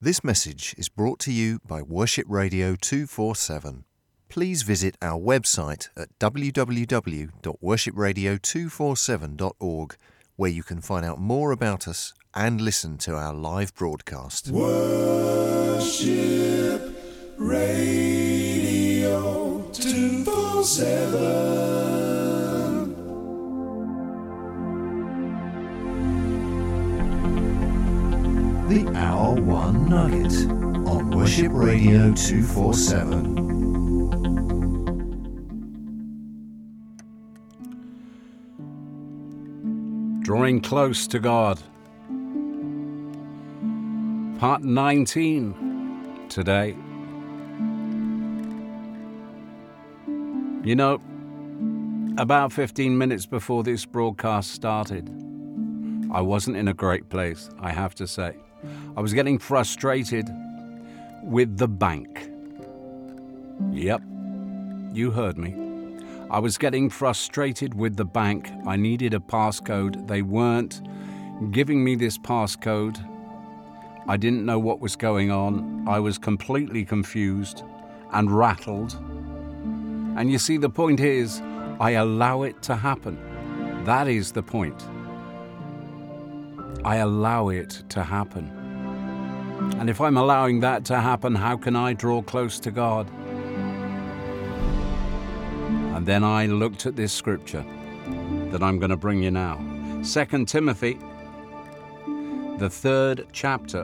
This message is brought to you by Worship Radio 247. Please visit our website at www.worshipradio247.org, where you can find out more about us and listen to our live broadcast. Worship Radio 247. The Hour One Nugget on Worship Radio 247. Drawing Close to God. Part 19 today. You know, about 15 minutes before this broadcast started, I wasn't in a great place, I have to say. I was getting frustrated with the bank. Yep, you heard me. I was getting frustrated with the bank. I needed a passcode. They weren't giving me this passcode. I didn't know what was going on. I was completely confused and rattled. And you see, the point is, I allow it to happen. That is the point. I allow it to happen. And if I'm allowing that to happen, how can I draw close to God? And then I looked at this scripture that I'm going to bring you now. 2 Timothy, the 3rd chapter.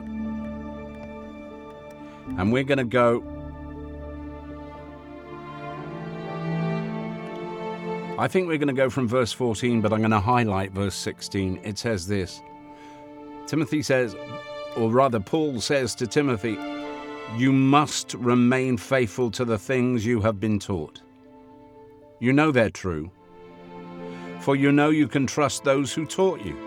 And we're going to go... I think we're going to go from verse 14, but I'm going to highlight verse 16. It says this. Timothy says, or rather Paul says to Timothy, you must remain faithful to the things you have been taught. You know they're true, for you know you can trust those who taught you.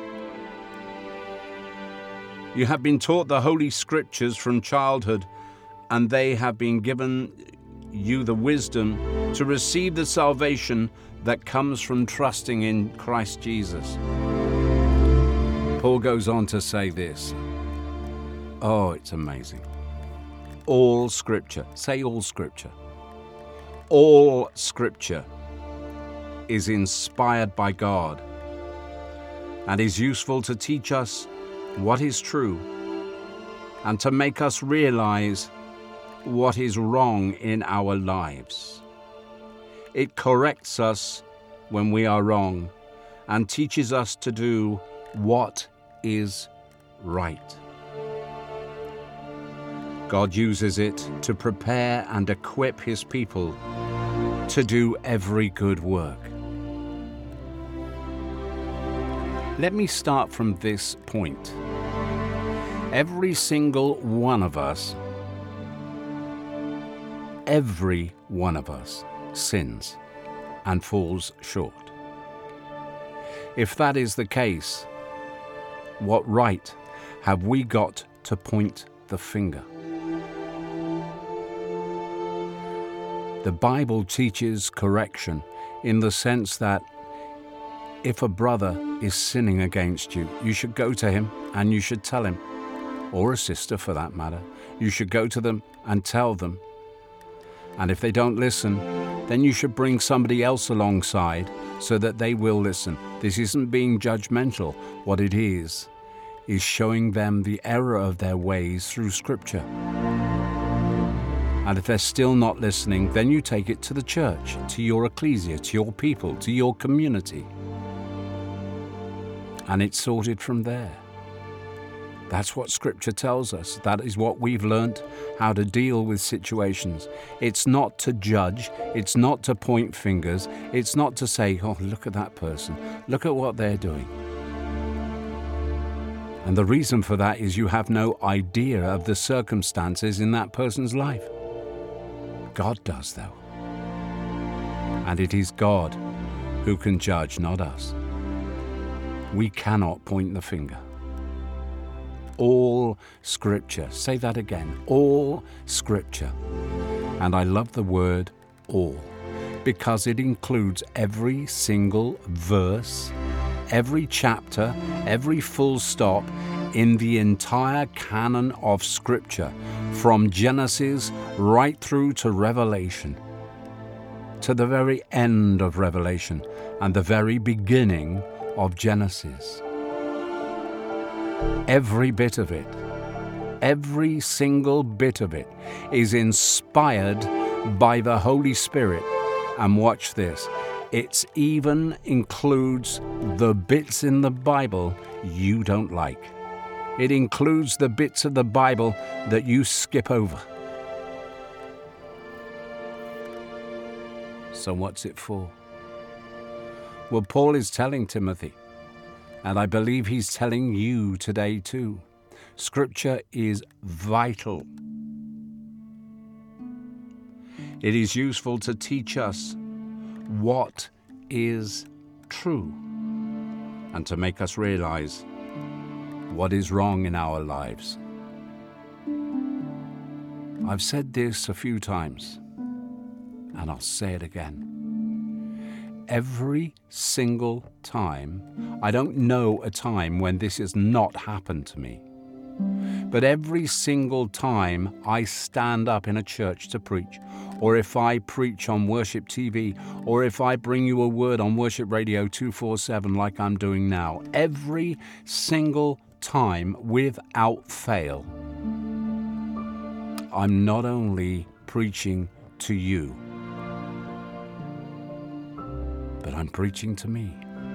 You have been taught the Holy Scriptures from childhood, and they have been given you the wisdom to receive the salvation that comes from trusting in Christ Jesus. Paul goes on to say this. Oh, it's amazing. All Scripture, say all Scripture. All Scripture is inspired by God and is useful to teach us what is true and to make us realize what is wrong in our lives. It corrects us when we are wrong and teaches us to do what is right. God uses it to prepare and equip His people to do every good work. Let me start from this point. Every single one of us sins and falls short. If that is the case, what right have we got to point the finger? The Bible teaches correction in the sense that if a brother is sinning against you, you should go to him and you should tell him, or a sister for that matter. You should go to them and tell them. And if they don't listen, then you should bring somebody else alongside so that they will listen. This isn't being judgmental. What it is showing them the error of their ways through Scripture. And if they're still not listening, then you take it to the church, to your ecclesia, to your people, to your community. And it's sorted from there. That's what Scripture tells us. That is what we've learnt, how to deal with situations. It's not to judge. It's not to point fingers. It's not to say, oh, look at that person. Look at what they're doing. And the reason for that is you have no idea of the circumstances in that person's life. God does, though. And it is God who can judge, not us. We cannot point the finger. All Scripture, say that again, all Scripture. And I love the word all, because it includes every single verse, every chapter, every full stop, in the entire canon of Scripture, from Genesis right through to Revelation, to the very end of Revelation and the very beginning of Genesis. Every bit of it, every single bit of it is inspired by the Holy Spirit. And watch this, it even includes the bits in the Bible you don't like. It includes the bits of the Bible that you skip over. So what's it for? Well, Paul is telling Timothy, and I believe he's telling you today too, Scripture is vital. It is useful to teach us what is true and to make us realize what is wrong in our lives. I've said this a few times, and I'll say it again. Every single time, I don't know a time when this has not happened to me, but every single time I stand up in a church to preach, or if I preach on Worship TV, or if I bring you a word on Worship Radio 247 like I'm doing now, every single time without fail, I'm not only preaching to you, but I'm preaching to me,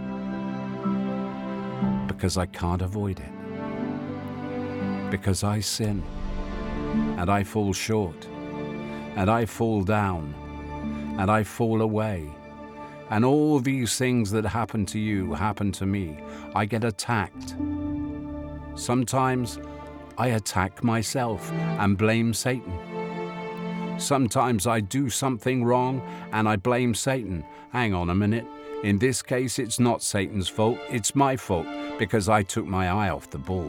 because I can't avoid it, because I sin, and I fall short, and I fall down, and I fall away, and all these things that happen to you happen to me. I get attacked. Sometimes I attack myself and blame Satan. Sometimes I do something wrong and I blame Satan. Hang on a minute. In this case, it's not Satan's fault, it's my fault, because I took my eye off the ball.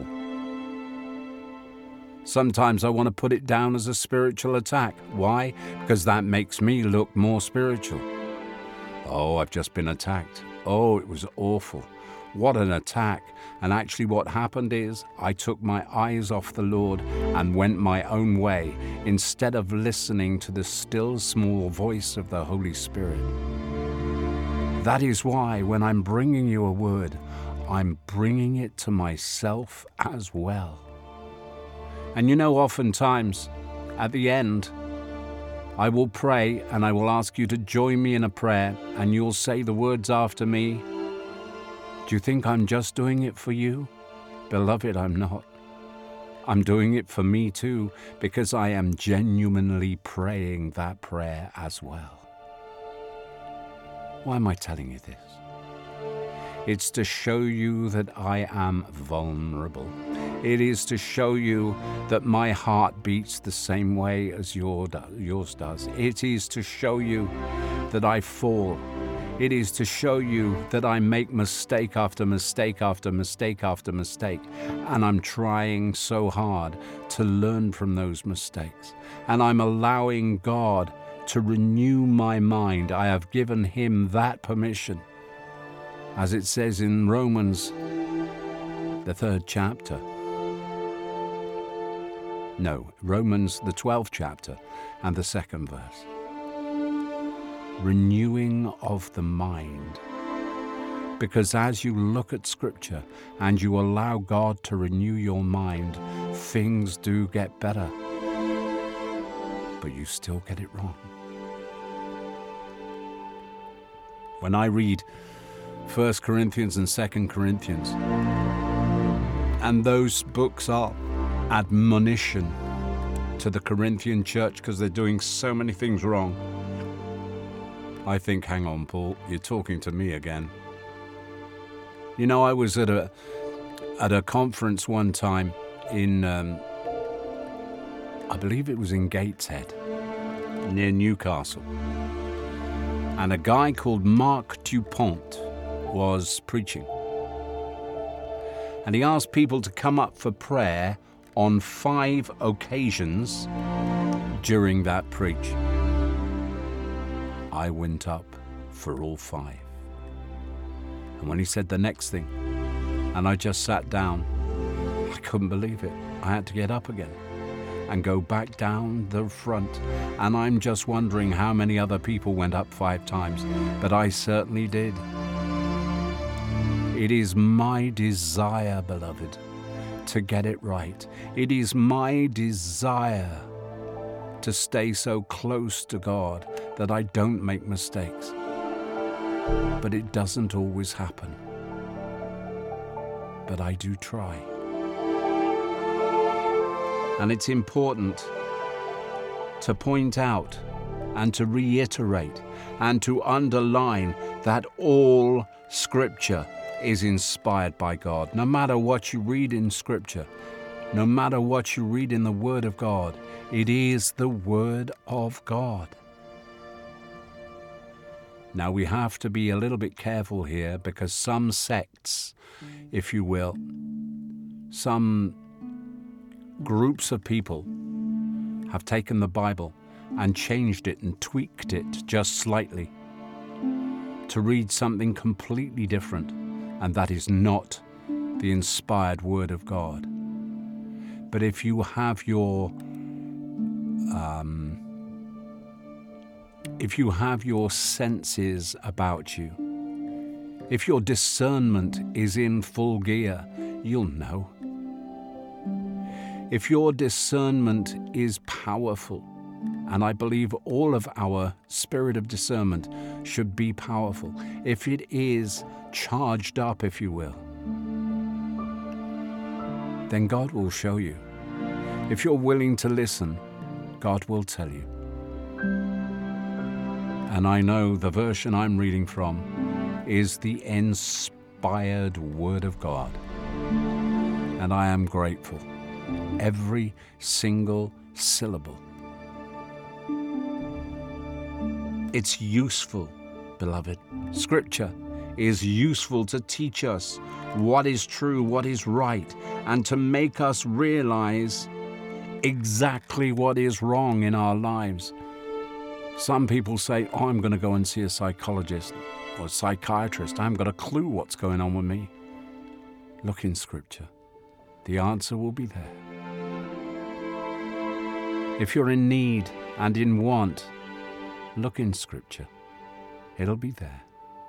Sometimes I want to put it down as a spiritual attack. Why? Because that makes me look more spiritual. Oh, I've just been attacked. Oh, it was awful. What an attack. And actually what happened is I took my eyes off the Lord and went my own way instead of listening to the still small voice of the Holy Spirit. That is why when I'm bringing you a word, I'm bringing it to myself as well. And you know, oftentimes at the end, I will pray and I will ask you to join me in a prayer, and you'll say the words after me. Do you think I'm just doing it for you? Beloved, I'm not. I'm doing it for me too, because I am genuinely praying that prayer as well. Why am I telling you this? It's to show you that I am vulnerable. It is to show you that my heart beats the same way as yours does. It is to show you that I fall. It is to show you that I make mistake after mistake after mistake after mistake, and I'm trying so hard to learn from those mistakes. And I'm allowing God to renew my mind. I have given him that permission. As it says in Romans, the 3rd chapter. No, Romans, the 12th chapter and the 2nd verse. Renewing of the mind. Because as you look at Scripture and you allow God to renew your mind, things do get better. But you still get it wrong. When I read 1 Corinthians and 2 Corinthians, and those books are admonition to the Corinthian church because they're doing so many things wrong, I think, hang on, Paul, you're talking to me again. You know, I was at a conference one time in, I believe it was in Gateshead, near Newcastle. And a guy called Mark Dupont was preaching. And he asked people to come up for prayer on 5 occasions during that preach. I went up for all 5. And when he said the next thing, and I just sat down, I couldn't believe it. I had to get up again and go back down the front. And I'm just wondering how many other people went up 5 times, but I certainly did. It is my desire, beloved, to get it right. It is my desire to stay so close to God that I don't make mistakes. But it doesn't always happen. But I do try. And it's important to point out and to reiterate and to underline that all Scripture is inspired by God. No matter what you read in Scripture, no matter what you read in the Word of God, it is the Word of God. Now we have to be a little bit careful here, because some sects, if you will, some groups of people have taken the Bible and changed it and tweaked it just slightly to read something completely different, and that is not the inspired Word of God. But if you have your senses about you, if your discernment is in full gear, you'll know. If your discernment is powerful, and I believe all of our spirit of discernment should be powerful, if it is charged up, if you will, then God will show you. If you're willing to listen, God will tell you. And I know the version I'm reading from is the inspired Word of God. And I am grateful. Every single syllable. It's useful, beloved. Scripture is useful to teach us what is true, what is right, and to make us realize exactly what is wrong in our lives. Some people say, I'm going to go and see a psychologist or a psychiatrist. I haven't got a clue what's going on with me. Look in Scripture. The answer will be there. If you're in need and in want, look in Scripture. It'll be there.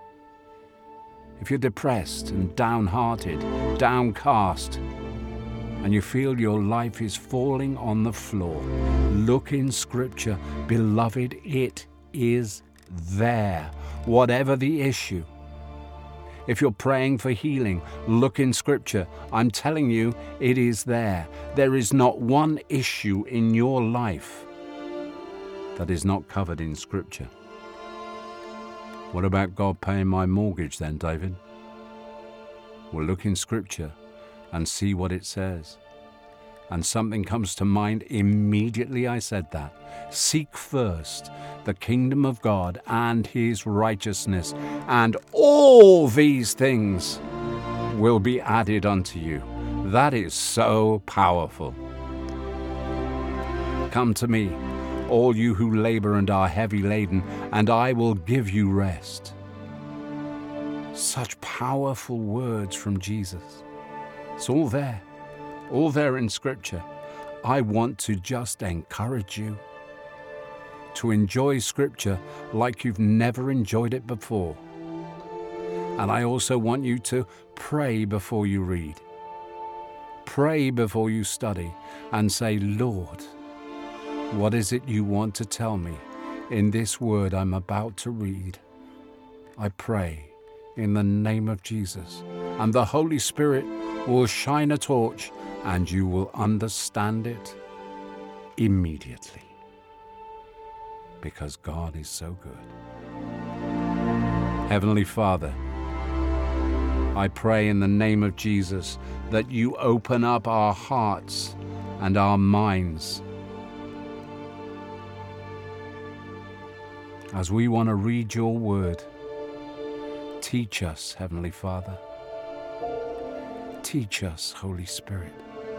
If you're depressed and downhearted, downcast, and you feel your life is falling on the floor, look in Scripture. Beloved, it is there, whatever the issue. If you're praying for healing, look in Scripture. I'm telling you, it is there. There is not one issue in your life that is not covered in Scripture. What about God paying my mortgage then, David? Well, look in Scripture and see what it says. And something comes to mind immediately I said that. Seek first the kingdom of God and His righteousness, and all these things will be added unto you. That is so powerful. Come to me, all you who labor and are heavy laden, and I will give you rest. Such powerful words from Jesus. It's all there in Scripture. I want to just encourage you to enjoy Scripture like you've never enjoyed it before. And I also want you to pray before you read. Pray before you study and say, Lord, what is it you want to tell me in this word I'm about to read? I pray in the name of Jesus, and the Holy Spirit will shine a torch and you will understand it immediately, because God is so good. Heavenly Father, I pray in the name of Jesus that you open up our hearts and our minds as we want to read your word. Teach us, Heavenly Father. Teach us, Holy Spirit.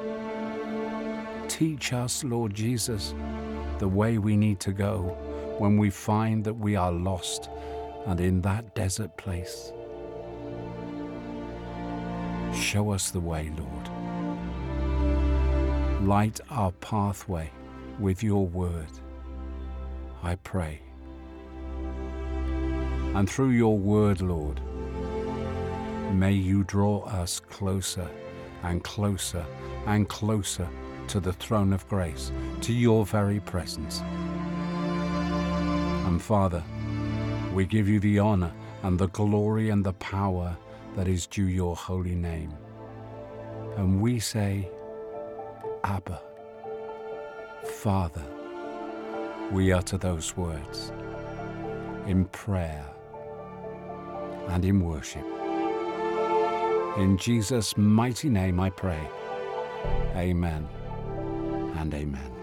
Teach us, Lord Jesus, the way we need to go when we find that we are lost and in that desert place. Show us the way, Lord. Light our pathway with your word, I pray. And through your word, Lord, may you draw us closer and closer and closer to the throne of grace, to your very presence. And Father, we give you the honor and the glory and the power that is due your holy name. And we say, Abba, Father. We utter those words in prayer and in worship. In Jesus' mighty name I pray. Amen and amen.